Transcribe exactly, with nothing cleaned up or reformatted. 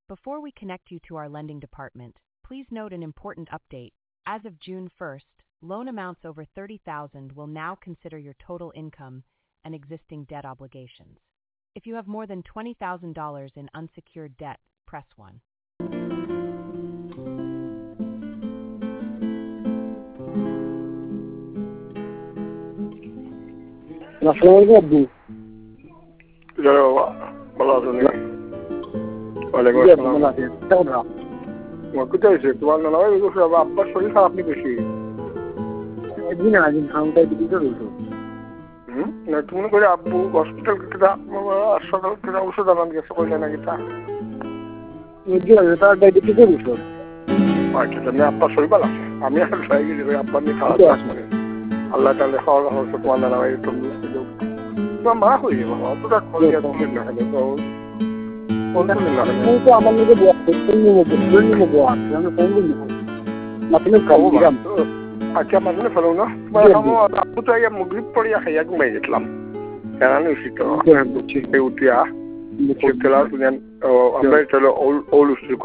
Before we connect you to our lending department, please note an important update. As of June first, loan amounts over thirty thousand dollars will now consider your total income and existing debt obligations. If you have more than twenty thousand dollars in unsecured debt, press one. আসসালামু আলাইকুম ভালো আছো নি? ওয়ালাইকুম আসসালাম। কোথায় হয়েছে তোমার নানা ভাই? আব্বার শরীর খারাপ নি বেশি? একদিন আগে খাওয়াটাই দিতে রয়েছে। হুম না তুমি করে আব্বু হসপিটাল কেটে হাসপাতাল কেটে ওষুধ আনান গেছে কইলে নাকি তা তার ডায়াবেটিস এর ওষুধ। আচ্ছা তুমি আব্বার শরীর ভালো আছে? আমি আর যাই গেছি ওই আব্বার নিয়ে খাওয়া আসবে। আল্লাহ তাহলে খাওয়া দাওয়া হচ্ছে তোমার নানা ভাই একটু বুঝতে দেবো। তোমার মা হয়ে যাবো অতটা খরচ না হলে তো আমার নিজে আচ্ছা মানে ফেলো না আপু তো মুগরিব পড়িয়া খাইয়া ঘুমাই গেছিলাম কেন উঠিয়া আমরা